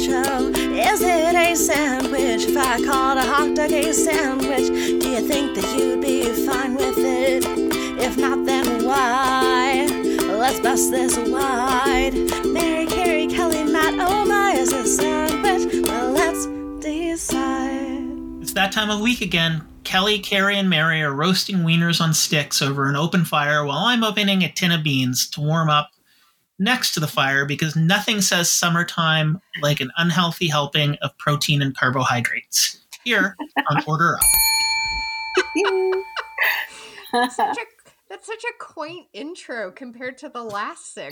show. Is it a sandwich? If I called a hot dog a sandwich, do you think that you'd be fine with it? If not, then why? Let's bust this wide. Mary, Carrie, Kelly, Matt, oh my, is it a sandwich? Well, let's decide. It's that time of week again. Kelly, Carrie, and Mary are roasting wieners on sticks over an open fire while I'm opening a tin of beans to warm up next to the fire because nothing says summertime like an unhealthy helping of protein and carbohydrates. Here on Order Up. That's such a quaint intro compared to the last 6.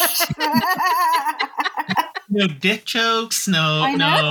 No dick jokes, no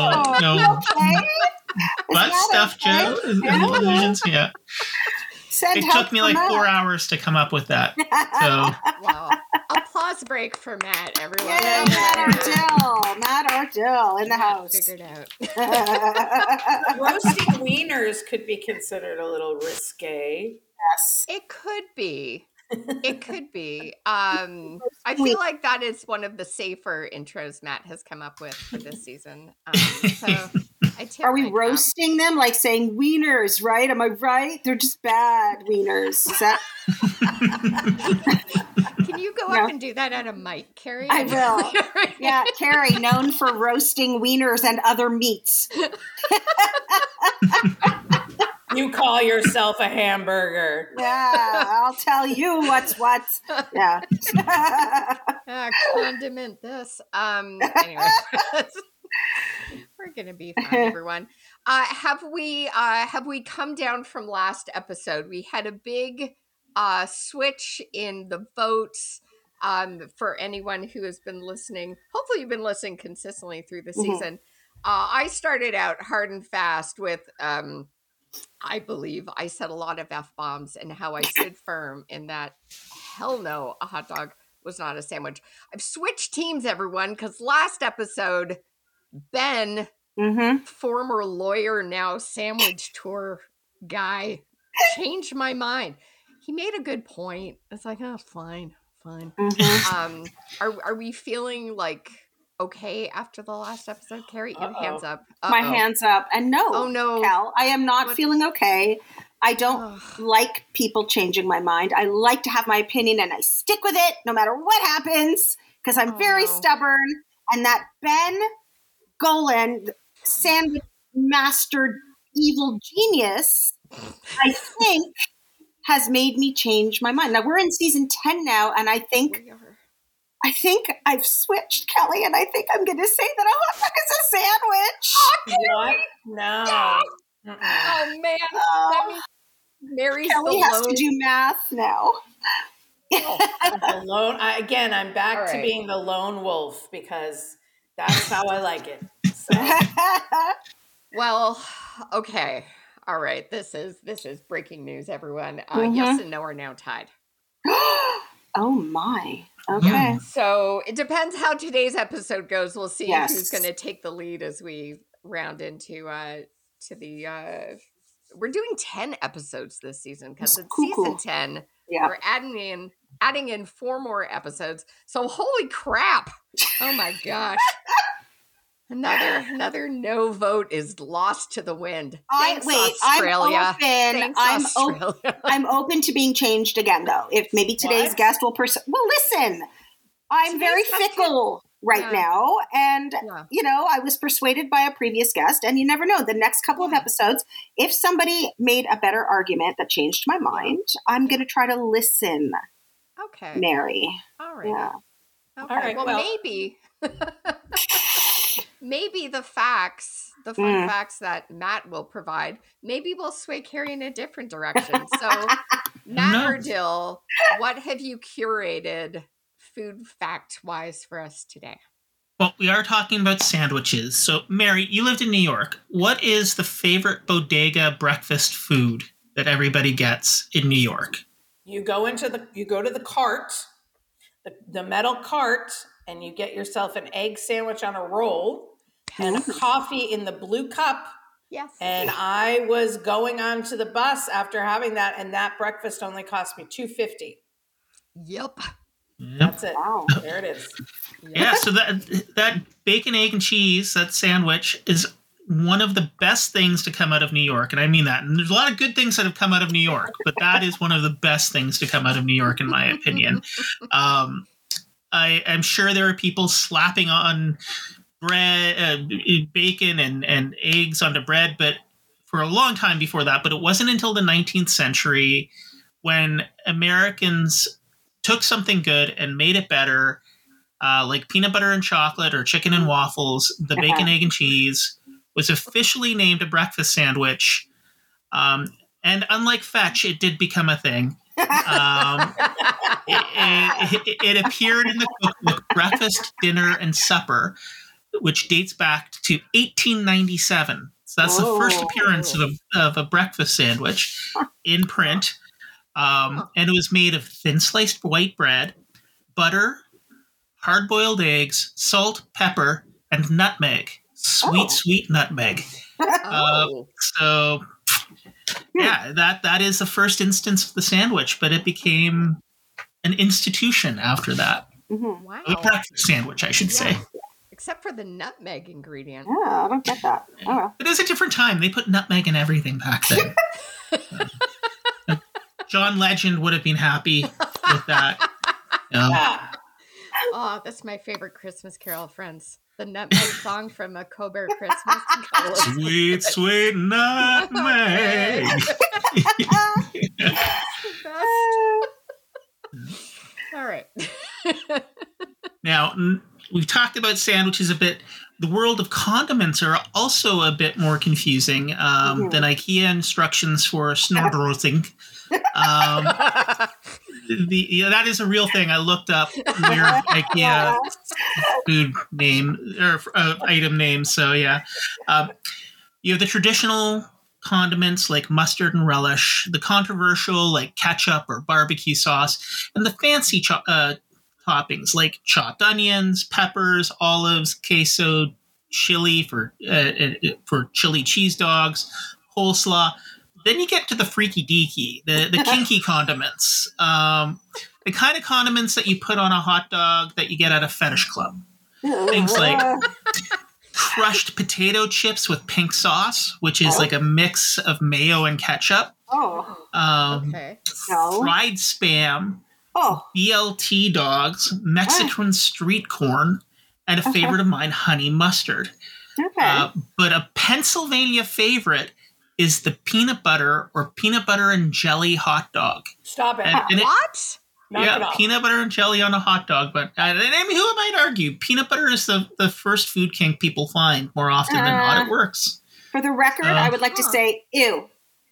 butt stuff jokes. Yeah. It took me like 4 hours to come up with that. So wow. Applause break for Matt, everyone. Yay, Matt Ardell in the house. Figured out. Roasting wieners could be considered a little risque. Yes. It could be. It could be. I feel like that is one of the safer intros Matt has come up with for this season. Are we roasting them? Like saying wieners, right? Am I right? They're just bad wieners. Is that... Can you go up and do that at a mic, Carrie? I will. Yeah, Carrie, known for roasting wieners and other meats. You call yourself a hamburger. Yeah, I'll tell you what's what. Yeah. Condiment this. Anyway, we're gonna be fine, everyone. Have we come down from last episode? We had a big switch in the votes. For anyone who has been listening, hopefully you've been listening consistently through the season. I started out hard and fast with. I believe I said a lot of F-bombs and how I stood firm in that hell no, a hot dog was not a sandwich. I've switched teams, everyone, because last episode, Ben, former lawyer, now sandwich tour guy, changed my mind. He made a good point. It's like, oh, fine. Are we feeling like okay after the last episode? Carrie, your hands up. My hands up. And no, oh no, Cal, I am not feeling okay. I don't like people changing my mind. I like to have my opinion and I stick with it no matter what happens because I'm very stubborn. And that Ben Golan, sandwich master evil genius, I think has made me change my mind. Now we're in season 10 now, and I think I've switched, Kelly, and I think I'm going to say that a hot dog is a sandwich. What? No. Oh, man. That means Mary's Kelly has to do math now. I'm the lone. I'm back to being the lone wolf because that's how I like it. So. Well, okay. All right. This is breaking news, everyone. Yes and no are now tied. Oh, my. Okay. So it depends how today's episode goes. We'll see who's going to take the lead as we round into we're doing 10 episodes this season because it's season 10. Yeah. We're adding in 4 more episodes. So holy crap. Oh my gosh. Another no vote is lost to the wind. Australia. I'm open to being changed again, though. If maybe today's guest will Well, listen, I'm very fickle right now, and I was persuaded by a previous guest, and you never know. The next couple of episodes, if somebody made a better argument that changed my mind, I'm going to try to listen. Okay, Mary. All right. Yeah. Okay. All right. Well, maybe. Maybe the fun facts that Matt will provide, maybe will sway Carrie in a different direction. So, Matt Ardell, what have you curated food fact-wise for us today? Well, we are talking about sandwiches. So, Mary, you lived in New York. What is the favorite bodega breakfast food that everybody gets in New York? You go to the cart, the metal cart, and you get yourself an egg sandwich on a roll and a coffee in the blue cup. Yes. And I was going on to the bus after having that, and that breakfast only cost me $2.50. Yep. Yep. That's it. Wow. There it is. Yeah, so that bacon, egg, and cheese, that sandwich, is one of the best things to come out of New York, and I mean that. And there's a lot of good things that have come out of New York, but that is one of the best things to come out of New York, in my opinion. I'm sure there are people slapping on bread, bacon, and eggs onto bread, but for a long time before that. But it wasn't until the 19th century when Americans took something good and made it better, like peanut butter and chocolate or chicken and waffles. The bacon, egg, and cheese was officially named a breakfast sandwich. And unlike fetch, it did become a thing. It appeared in the cookbook Breakfast, Dinner, and Supper, which dates back to 1897. So that's the first appearance of a breakfast sandwich in print. And it was made of thin sliced white bread, butter, hard-boiled eggs, salt, pepper, and nutmeg. Sweet nutmeg. So, yeah, that is the first instance of the sandwich, but it became an institution after that. Wow. A breakfast sandwich, I should say. Except for the nutmeg ingredient. Yeah, I don't get that. Oh. It is a different time. They put nutmeg in everything back then. John Legend would have been happy with that. Oh, that's my favorite Christmas carol, friends. The nutmeg song from A Colbert Christmas Carol. Sweet, sweet nutmeg. All right. Now, we've talked about sandwiches a bit. The world of condiments are also a bit more confusing than IKEA instructions for snowdrosing. That is a real thing. I looked up weird IKEA food name or item names. So yeah, you have the traditional condiments like mustard and relish, the controversial like ketchup or barbecue sauce, and the fancy toppings like chopped onions, peppers, olives, queso, chili for chili cheese dogs, coleslaw. Then you get to the freaky deaky, the kinky condiments, the kind of condiments that you put on a hot dog that you get at a fetish club. Things like crushed potato chips with pink sauce, which is like a mix of mayo and ketchup. Okay. Fried Spam, BLT dogs, Mexican street corn, and a favorite of mine, honey mustard. But a Pennsylvania favorite is the peanut butter or peanut butter and jelly hot dog. Stop it. What? Peanut butter and jelly on a hot dog. But I mean, who might argue? Peanut butter is the first food kink people find more often than not. It works. For the record, I would like to say, ew.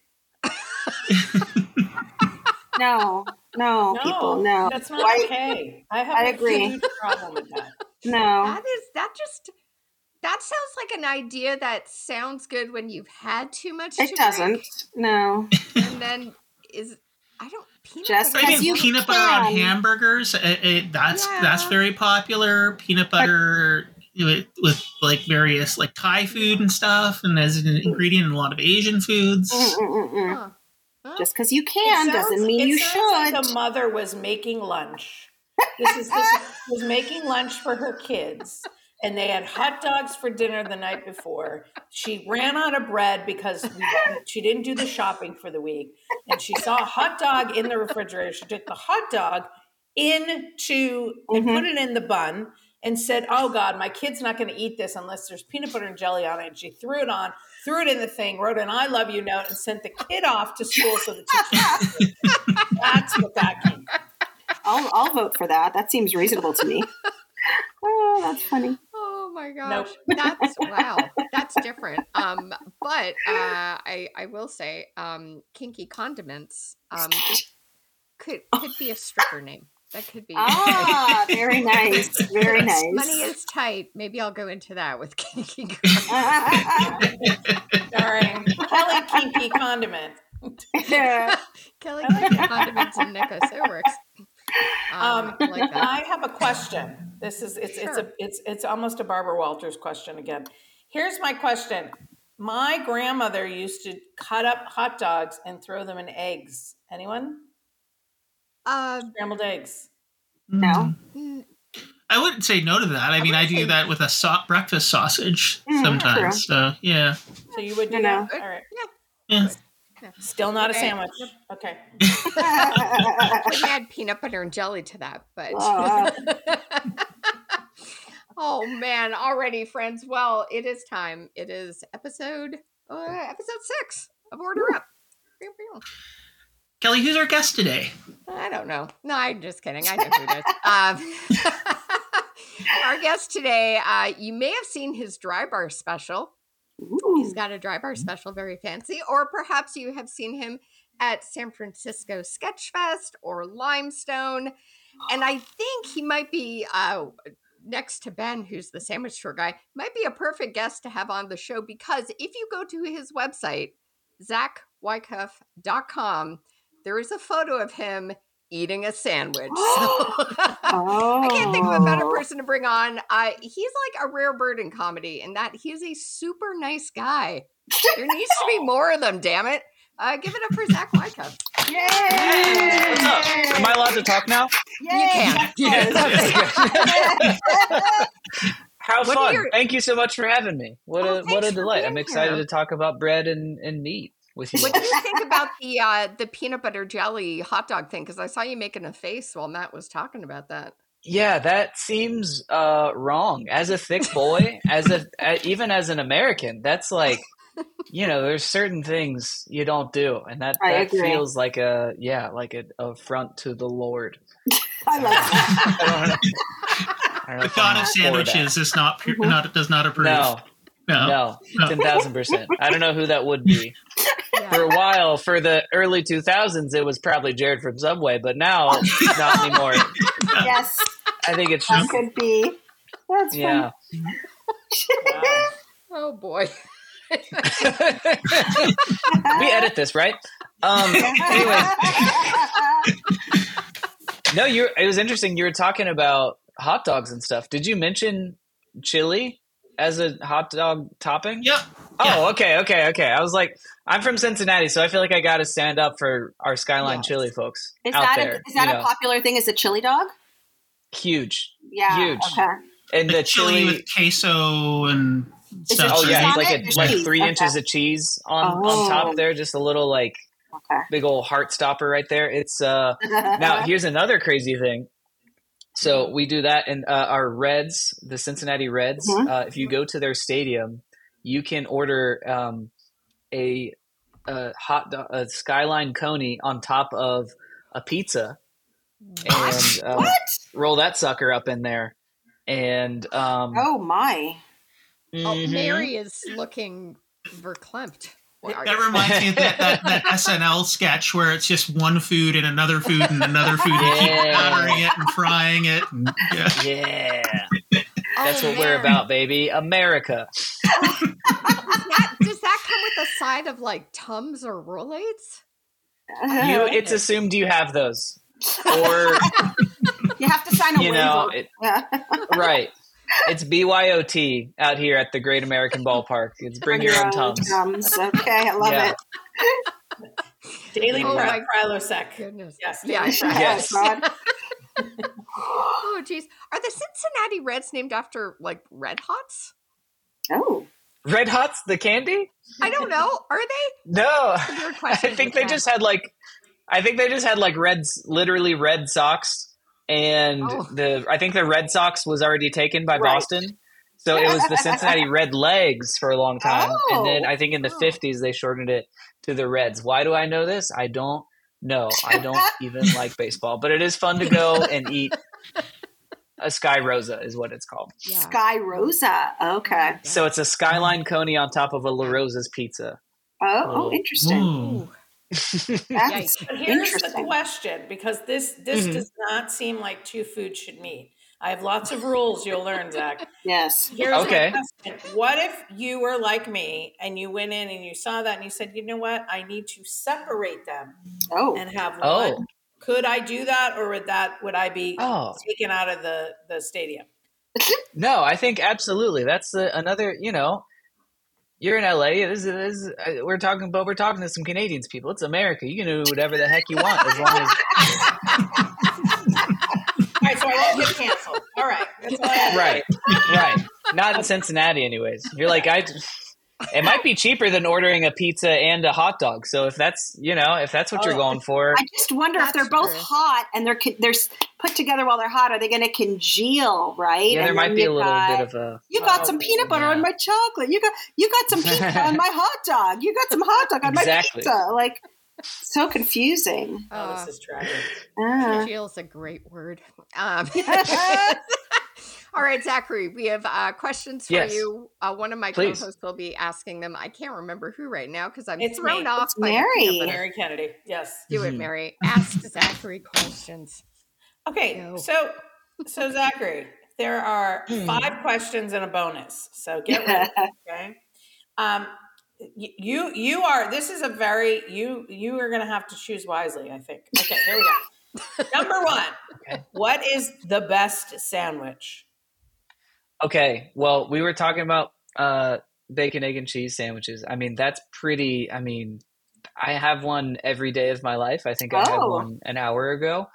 No, people, no. That's not okay. I have a huge problem with that. No. That sounds like an idea that sounds good when you've had too much. It doesn't. No. And then peanut butter on hamburgers. That's very popular. Peanut butter with like various like Thai food and stuff, and as an ingredient in a lot of Asian foods. Just because you can doesn't mean you should. Like the mother was making lunch. This was making lunch for her kids. And they had hot dogs for dinner the night before. She ran out of bread because she didn't do the shopping for the week. And she saw a hot dog in the refrigerator. She took the hot dog and put it in the bun and said, oh God, my kid's not going to eat this unless there's peanut butter and jelly on it. And she threw it on, threw it in the thing, wrote an I love you note, and sent the kid off to school so the teacher. That's what that came. I'll vote for that. That seems reasonable to me. Oh, that's funny. Oh my gosh. Nope. That's different. But I will say, kinky condiments could be a stripper name. That could be. Very nice. Very nice. Money is tight. Maybe I'll go into that with kinky Starring Kelly Kinky Condiment. Kelly Kinky Condiments and Nico. So it works. Like that. I have a question. It's almost a Barbara Walters question again. Here's my question. My grandmother used to cut up hot dogs and throw them in eggs. Anyone? Scrambled eggs. No. I wouldn't say no to that. I mean, I do that with a breakfast sausage sometimes. So, yeah. So you would do that? All right. Yeah. Still not a sandwich. Okay. Wouldn't add peanut butter and jelly to that, but oh man, already, friends. Well, it is time. It is episode 6 of Order Up. Kelly, who's our guest today? I don't know. No, I'm just kidding. I know who it is. Our guest today, you may have seen his dry bar special. Ooh. He's got a dry bar special, very fancy. Or perhaps you have seen him at San Francisco Sketch Fest or Limestone. And I think he might be, next to Ben, who's the sandwich tour guy, might be a perfect guest to have on the show, because if you go to his website, ZachWyckoff.com, there is a photo of him eating a sandwich. I can't think of a better person to bring on. He's like a rare bird in comedy in that he's a super nice guy. There needs to be more of them, damn it. Give it up for Zach Wyckoff. Yay! What's up? Am I allowed to talk now? Yay! You can. How What fun. are your- Thank you so much for having me. What thanks a for delight. being I'm excited here. to talk about bread and meat with you. What do you think about the peanut butter jelly hot dog thing? Because I saw you making a face while Matt was talking about that. Yeah, that seems wrong. As a thick boy, even as an American, that's like, there's certain things you don't do, and that agree. feels like an affront to the Lord. I love that. I don't know The if thought I'm of for sandwiches that. is does not approve. No, 10,000%. I don't know who that would be. For a while, for the early 2000s, it was probably Jared from Subway, but now, not anymore. Yes, I think it's that just, could be. That's yeah. Wow. Oh boy. We edit this, right? Anyway. No, it was interesting. You were talking about hot dogs and stuff. Did you mention chili as a hot dog topping? Yep. Oh, okay. I was like, I'm from Cincinnati, so I feel like I got to stand up for our Skyline Yes. chili folks Is out that there. is that a popular thing? Is a chili dog? Huge. Yeah. Huge. Okay. And The the chili with queso and Is stuff. it Oh cheese yeah, on like it? like Cheese, 3 okay. inches of cheese on Oh. top there, just a little like Okay. big old heart stopper right there. It's now here's another crazy thing. So we do that in our Reds, the Cincinnati Reds. Mhm. If you go to their stadium, you can order a hot dog, a Skyline coney on top of a pizza, and roll that sucker up in there. And Oh my! mhm. Mary is looking verklempt. That reminds me of that SNL sketch where it's just one food and another food and another food and keep Yeah. battering it and frying it. And, yeah. Yeah, that's what we're about, baby. America. Does that come with a side of like Tums or Rollates? It's assumed you have those, or You have to sign a waiver. Yeah. right. It's BYOT out here at the Great American Ballpark. It's bring your own Tums. Okay, I love Yeah. it. Daily Oh my Prilosec. Goodness. Yes. Yeah. Yes. God. Oh, geez. Are the Cincinnati Reds named after like Red Hots? Oh. Red Hots, the candy? I don't know. Are they? No, Weird I question think to they ask. just had like, Reds, literally red socks, and Oh. I think the Red Sox was already taken by Right. Boston, so it was the Cincinnati Red Legs for a long time, and then I think in the Oh. 50s they shortened it to the Reds. Why do I know this? I don't know. I don't even like baseball, but it is fun to go and eat a Sky Rosa is what it's called. Yeah. Sky Rosa. Okay. So it's a Skyline coney on top of a La Rosa's pizza. Oh, interesting. Ooh. That's But here's the interesting. question, because this does not seem like two foods should meet. I have lots of rules you'll learn, Zach. Yes. Here's Okay. the question. What if you were like me and you went in and you saw that and you said, you know what, I need to separate them Oh. and have Oh. one. Could I do that, or would I be Oh. taken out of the stadium? No, I think absolutely. That's another. You're in LA. We're talking to some Canadians people. It's America. You can do whatever the heck you want as long as. All right, so Right. Not in Cincinnati, anyways. You're like, it might be cheaper than ordering a pizza and a hot dog. So if that's what you're going for, I just wonder if they're both hot and they're put together while they're hot. Are they going to congeal? Right? Yeah, there might be a little bit of a. You got some peanut butter on my chocolate. You got some pizza on my hot dog. You got some hot dog on my pizza. Like, so confusing. This is tragic. Congeal is a great word. All right, Zachary, we have questions for you. One of my co-hosts will be asking them. I can't remember who right now because I'm thrown off by Mary Kennedy. Yes. Do it, Mary. Ask Zachary questions. Okay, so Zachary, there are 5 questions and a bonus. So get ready. Okay. You are. This is a very you are going to have to choose wisely, I think. Okay, here we go. Number 1. Okay. What is the best sandwich? Okay, well, we were talking about bacon, egg, and cheese sandwiches. I mean, that's pretty. I mean, I have one every day of my life. I think I had one an hour ago.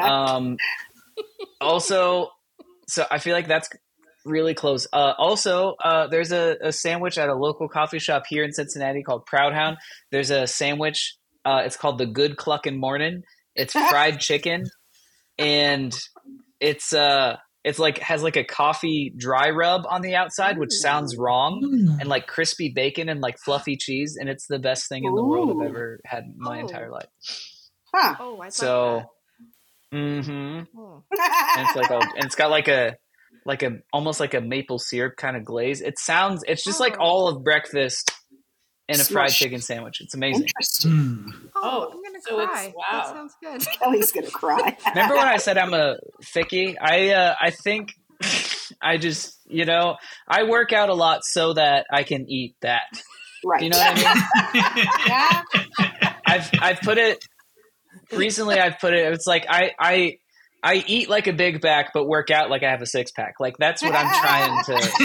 Also, so I feel like that's really close. Also, there's a sandwich at a local coffee shop here in Cincinnati called Proud Hound. There's a sandwich. It's called the Good Cluckin' Mornin'. It's fried chicken, and it's like has like a coffee dry rub on the outside, which sounds wrong, and like crispy bacon and like fluffy cheese, and it's the best thing in the world I've ever had in my entire life. Huh. Oh, I so. And it's like and it's got like a almost like a maple syrup kind of glaze. It's just like all of breakfast in a fried chicken sandwich. It's amazing. Interesting. I'm gonna cry. Wow. That sounds good. Kelly's gonna cry. Remember when I said I'm a thickie? I think I just I work out a lot so that I can eat that. Right. You know what I mean? Yeah. I've put it recently. It's like I eat like a big back, but work out like I have a 6-pack. Like that's what I'm trying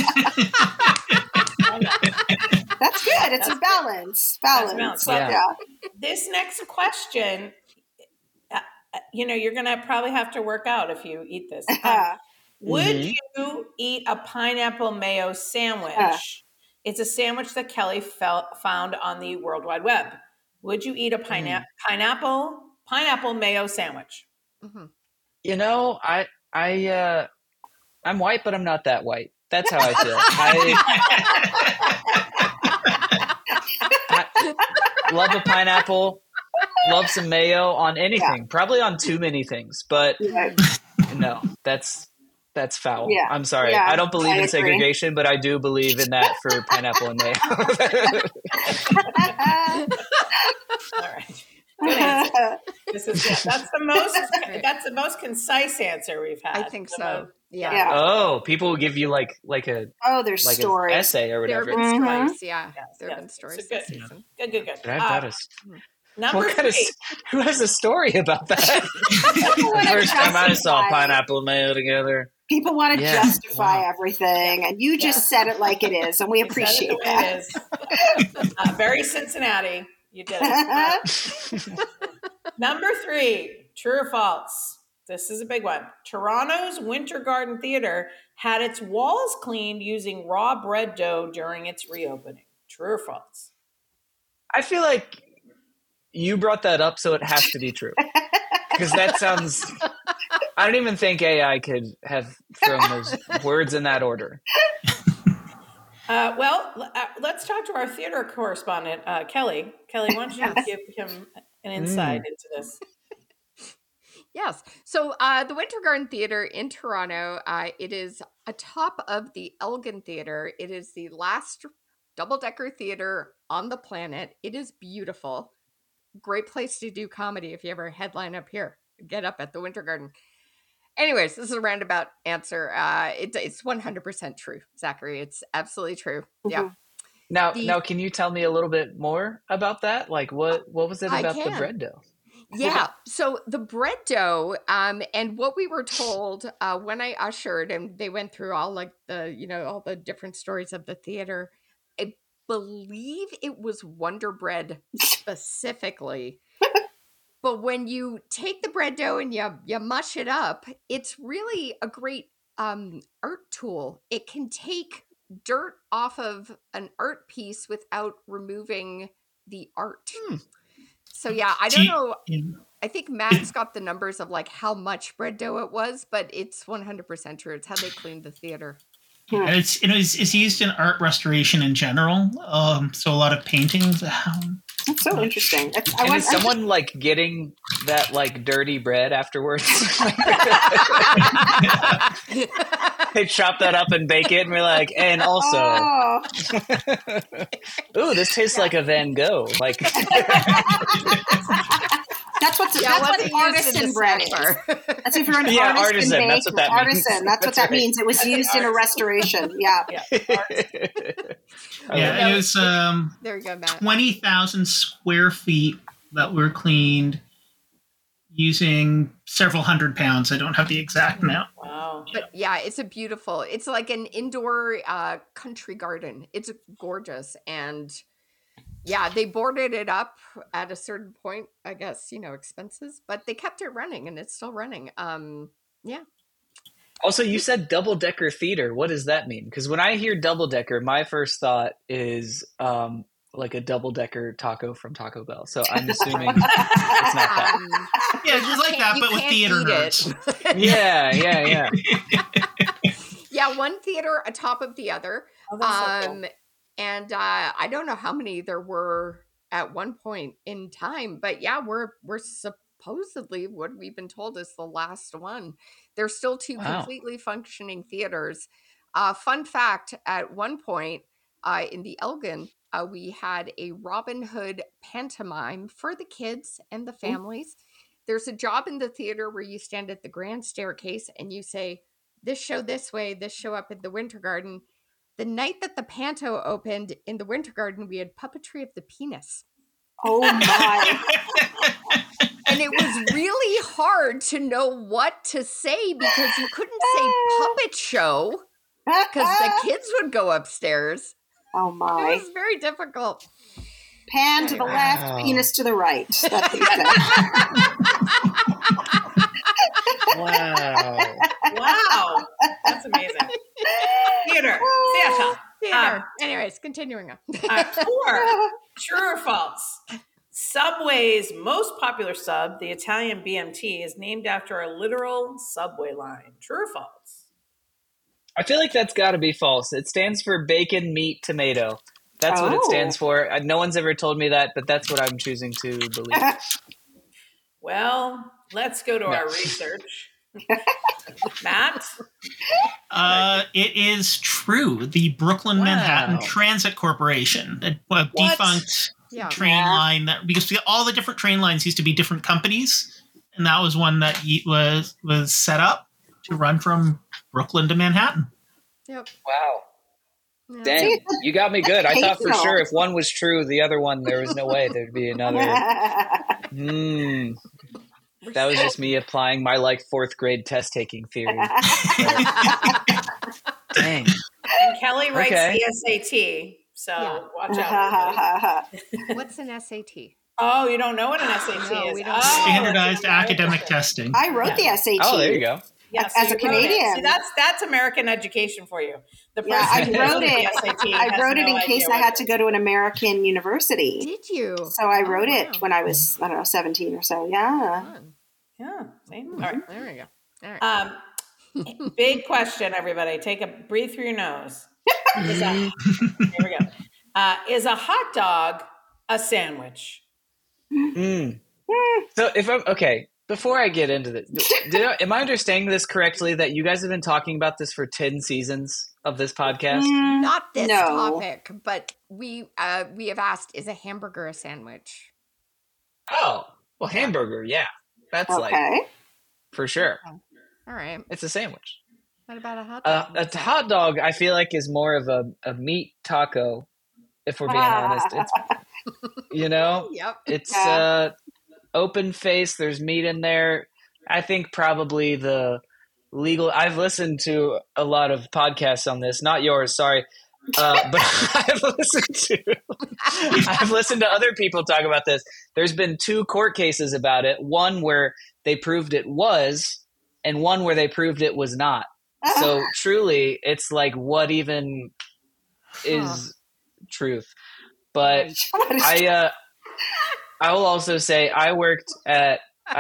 to. That's good. It's a balance. Balance. Yeah. This next question, you're going to probably have to work out if you eat this. Would you eat a pineapple mayo sandwich? It's a sandwich that Kelly found on the World Wide Web. Would you eat a pineapple mayo sandwich? I'm white, but I'm not that white. That's how I feel. I love a pineapple, love some mayo on anything, probably on too many things, but no, that's foul. Yeah. I'm sorry. Yeah, I don't believe in segregation, but I do believe in that for pineapple and mayo. All right. Good answer. That's the most concise answer we've had. I think so. Yeah. Oh, people will give you like a there's like stories, an essay or whatever. There have been stories. Yeah. There have been stories this season. Good. But I've got number 3. Who has a story about that? The first time I saw pineapple and mayo together. People want to justify everything, and you just said it like it is, and we appreciate that. It is. Very Cincinnati. You did it. Number 3, true or false? This is a big one. Toronto's Winter Garden Theatre had its walls cleaned using raw bread dough during its reopening. True or false? I feel like you brought that up, so it has to be true. Because that sounds... I don't even think AI could have thrown those words in that order. Let's talk to our theater correspondent, Kelly. Kelly, why don't you give him an insight into this? Yes. So the Winter Garden Theatre in Toronto, it is atop of the Elgin Theatre. It is the last double-decker theater on the planet. It is beautiful. Great place to do comedy if you ever headline up here. Get up at the Winter Garden. Anyways, this is a roundabout answer. It's 100% true, Zachary. It's absolutely true. Yeah. Now, can you tell me a little bit more about that? Like, what was it about the bread dough? Yeah. So the bread dough, and what we were told when I ushered, and they went through all like all the different stories of the theater. I believe it was Wonder Bread specifically. But when you take the bread dough and you mush it up, it's really a great art tool. It can take dirt off of an art piece without removing the art. So yeah, I don't know. I think Matt's got the numbers of like how much bread dough it was, but it's 100% true. It's how they cleaned the theater. Yeah, it's used in art restoration in general. So a lot of paintings. That's so interesting. Is someone like getting that like dirty bread afterwards? They chop that up and bake it, and we're like, and also, ooh, this tastes like a Van Gogh. Like that's what artisan bread is. That's if you're an artisan. That's what that means. Artisan. That's what that means. It was used in a restoration. Yeah. Yeah, it was there you go, Matt. 20,000 square feet that were cleaned using several hundred pounds. I don't have the exact amount. Wow. But yeah, it's like an indoor country garden. It's gorgeous. And yeah, they boarded it up at a certain point, I guess, expenses, but they kept it running and it's still running. Yeah. Also, you said double-decker theater. What does that mean? Because when I hear double-decker, my first thought is like a double-decker taco from Taco Bell. So I'm assuming it's not that. Yeah, it's just like that, but with theater nerds. Yeah. Yeah, one theater atop of the other. Oh, that's so cool. And I don't know how many there were at one point in time, but yeah, we're supposedly, what we've been told is the last one. There's still two completely functioning theaters. Fun fact, at one point in the Elgin, we had a Robin Hood pantomime for the kids and the families. There's a job in the theater where you stand at the grand staircase and you say, this show this way, this show up at the Winter Garden. The night that the panto opened in the Winter Garden, we had puppetry of the penis. Oh my. And it was really hard to know what to say because you couldn't say puppet show because the kids would go upstairs. Oh my. It was very difficult. Pan to the left, penis to the right. That's what you said. Wow. That's amazing. Theater. Anyways, continuing on. 4. True or false? Subway's most popular sub, the Italian BMT, is named after a literal subway line. True or false? I feel like that's got to be false. It stands for bacon, meat, tomato. That's what it stands for. No one's ever told me that, but that's what I'm choosing to believe. Well, let's go to our research. Matt? It is true. The Brooklyn Manhattan Transit Corporation, a defunct train line, because all the different train lines used to be different companies, and that was one that was set up to run from Brooklyn to Manhattan. Yep. Wow. Dang, you got me good. I thought for sure if one was true, the other one, there was no way there'd be another. That was just me applying my fourth grade test taking theory. Dang. And Kelly writes the SAT, so watch out. What's an SAT? Oh, you don't know what an SAT is? We don't Standardized academic testing. I wrote the SAT. Oh, there you go. Yeah, as a Canadian. See, that's American education for you. I wrote it. I wrote it in case I had to go to an American university. Did you? So I wrote it when I was 17 or so. Yeah. Yeah. All right. There we go. All right. Big question, everybody. Breathe through your nose. Here we go. Is a hot dog a sandwich? So if I'm okay. Before I get into this, am I understanding this correctly that you guys have been talking about this for 10 seasons of this podcast? Not this topic, but we have asked, is a hamburger a sandwich? Oh, well, hamburger, yeah. That's for sure. All right. It's a sandwich. What about a hot dog? A hot dog, I feel like, is more of a meat taco, if we're being honest. It's, it's open face, there's meat in there. I think probably I've listened to a lot of podcasts on this, not yours, sorry. But I've listened to other people talk about this. There's been 2 court cases about it. One where they proved it was, and one where they proved it was not. So truly, it's like, what even is truth? But I will also say I worked at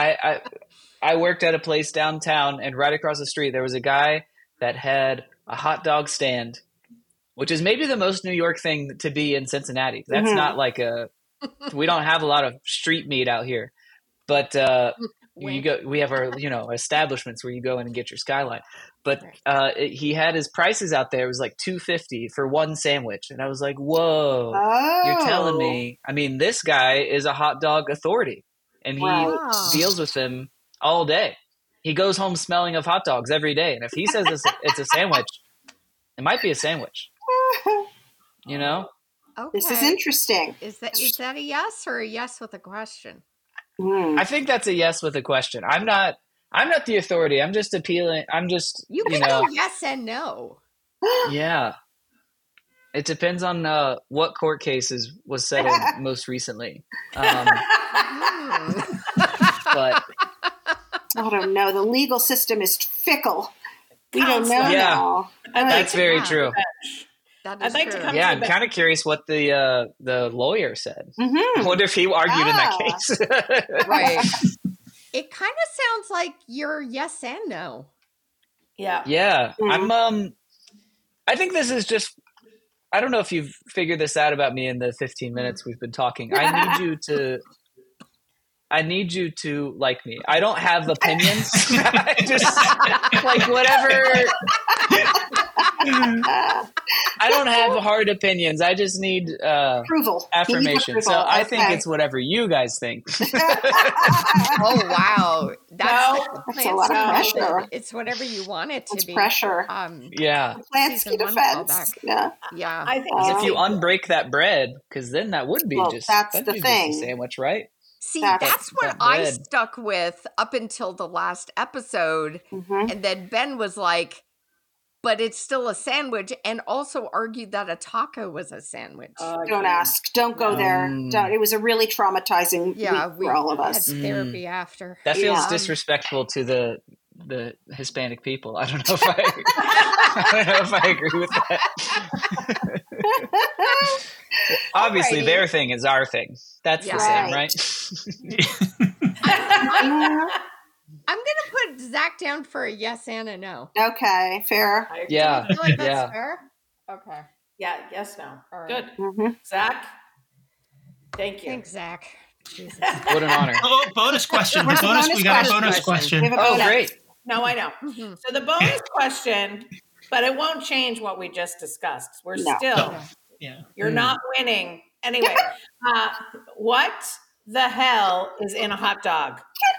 a place downtown, and right across the street there was a guy that had a hot dog stand, which is maybe the most New York thing to be in Cincinnati. That's not like we don't have a lot of street meat out here, but we have our establishments where you go in and get your Skyline. But he had his prices out there. It was like $2.50 for one sandwich, and I was like, "Whoa, you're telling me?" I mean, this guy is a hot dog authority, and he deals with them all day. He goes home smelling of hot dogs every day, and if he says it's a sandwich, it might be a sandwich. You know? Okay. This is interesting. Is that a yes or a yes with a question? I think that's a yes with a question. I'm not the authority. I'm just appealing. I'm just you can go yes and no. Yeah. It depends on what court cases was settled most recently. But I don't know. The legal system is fickle. We don't know now. That's very true. I'd like to come. I'm kind of curious what the lawyer said. I wonder if he argued in that case. Right. It kind of sounds like you're yes and no. Yeah. Yeah. I think this is just. I don't know if you've figured this out about me in the 15 minutes we've been talking. I need you to like me. I don't have opinions. I just like whatever. I don't have hard opinions. I just need approval, affirmation. So I think it's whatever you guys think. Oh wow, that's a lot of pressure. It's whatever you want it to be. Pressure. Yeah. Plansky defense. Yeah. I think if you unbreak that bread, because then that would be that's the thing. Just a sandwich, right? See, that's what I stuck with up until the last episode, and then Ben was like, but it's still a sandwich, and also argued that a taco was a sandwich. Don't ask. Don't go there. Don't. It was a really traumatizing week for all of us. Had therapy after. That feels disrespectful to the Hispanic people. I don't know if I agree with that. Obviously, their thing is our thing. That's the same, right? I'm going to put Zach down for a yes and a no. Okay, fair. Yeah. I feel like that's fair. Okay. Yeah, yes, no. All right. Good. Zach? Thank you. Thanks, Zach. Jesus. What an honor. Oh, bonus question. We got a bonus question. Oh, great. No, I know. So the bonus question, but it won't change what we just discussed. We're still, you're not winning. Anyway, what the hell is in a hot dog?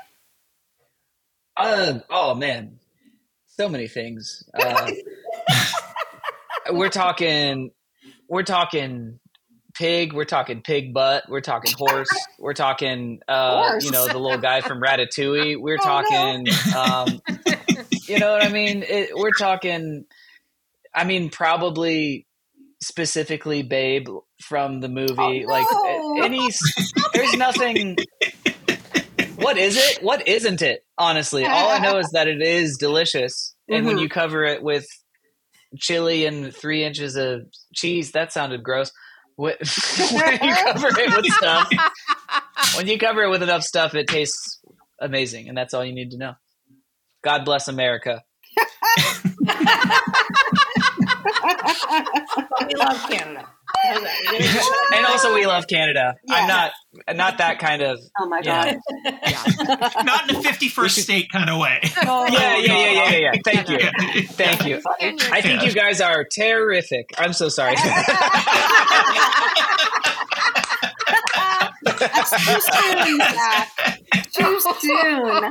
Oh man, so many things. We're talking pig. We're talking pig butt. We're talking horse. We're talking, the little guy from Ratatouille. We're talking, you know what I mean? We're talking, probably specifically Babe from the movie. There's nothing. What is it? What isn't it? Honestly, all I know is that it is delicious. And when you cover it with chili and 3 inches of cheese, that sounded gross. When you cover it with stuff, when you cover it with enough stuff, it tastes amazing. And that's all you need to know. God bless America. We love Canada. And also we love Canada. Yeah. I'm not that kind of. Oh my God. Not in a 51st state kind of way. Yeah. Thank you. I think you guys are terrific. I'm so sorry. That's too soon, Zach. Too soon.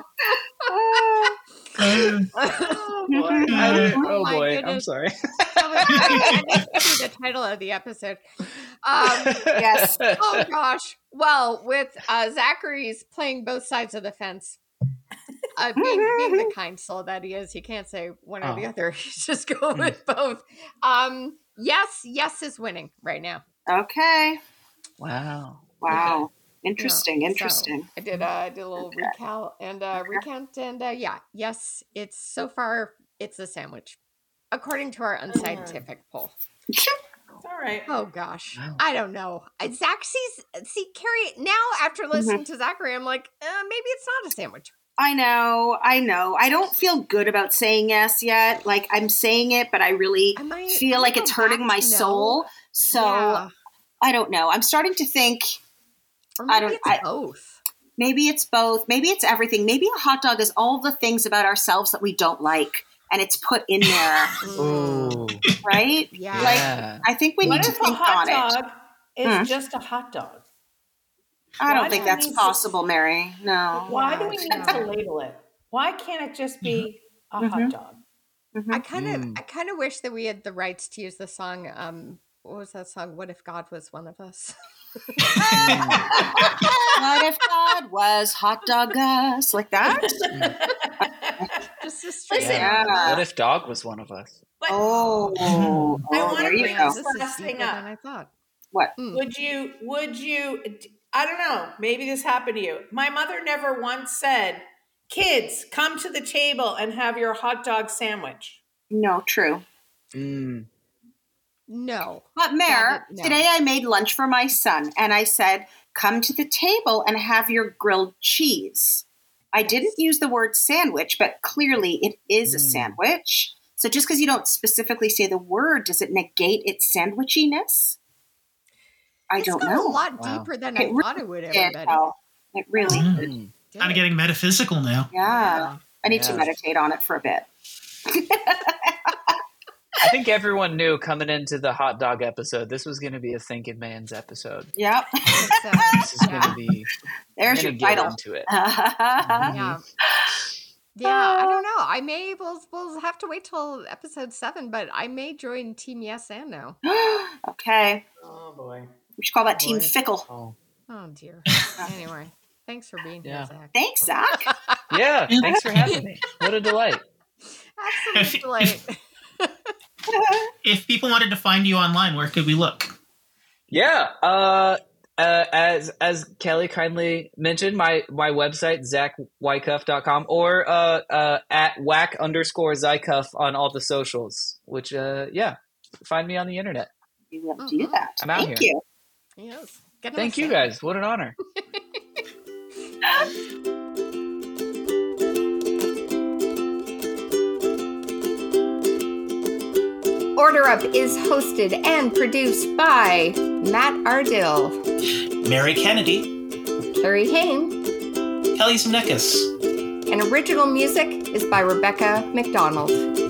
Oh boy, I'm sorry. I need to see the title of the episode. Yes. Oh gosh. Well, with Zachary's playing both sides of the fence, being the kind soul that he is, he can't say one or the other. He's just going with both. Yes is winning right now. Okay. Wow. Okay. Interesting. So I did a little recount and yes, it's so far It's a sandwich, according to our unscientific poll. All right. Oh gosh, I don't know. Zach see Carrie now after listening to Zachary. I'm like, maybe it's not a sandwich. I know. I don't feel good about saying yes yet. Like I'm saying it, but I really feel like it's hurting my soul. So I don't know. I'm starting to think. Or maybe it's both. Maybe it's both. Maybe it's everything. Maybe a hot dog is all the things about ourselves that we don't like. And it's put in there, right? Yeah. Like I think we need to think on it. What if a hot dog is just a hot dog? I don't think that's possible, Mary. No. Why do we need to label it? Why can't it just be a hot dog? I kind of wish that we had the rights to use the song. What was that song? What if God was one of us? What if God was hot dog us? Like that? Just a straight What if dog was one of us? I want there to you bring go. this last thing up. than I thought. What? Would you, I don't know, maybe this happened to you. My mother never once said, kids, come to the table and have your hot dog sandwich. No, true. No. But Mare, today I made lunch for my son and I said, come to the table and have your grilled cheese. I didn't use the word sandwich, but clearly it is a sandwich. So just because you don't specifically say the word, does it negate its sandwichiness? I don't know. It's a lot deeper than I thought it would, everybody. It really kind of getting metaphysical now. Yeah. I need to meditate on it for a bit. I think everyone knew coming into the hot dog episode, this was going to be a thinking man's episode. Yep. This is going to be. There's your title. Into it. Yeah, I don't know. We'll have to wait till episode 7, but I may join Team Yes and No. Okay. Oh boy. We should call that Team Fickle. Oh dear. Anyway, thanks for being here, Zach. Thanks, Zach. Yeah, thanks for having me. What a delight. Absolute delight. If people wanted to find you online, where could we look? Yeah, as Kelly kindly mentioned, my website, ZachWycuff.com, or at whack_Zycuff on all the socials, which, find me on the internet. We will do that. I'm out Thank here. you. Yes. Thank you guys. What an honor. Order Up is hosted and produced by Matt Ardill, Mary Kennedy, Carrie Hain, Kelly Zemeckis. and original music is by Rebecca McDonald.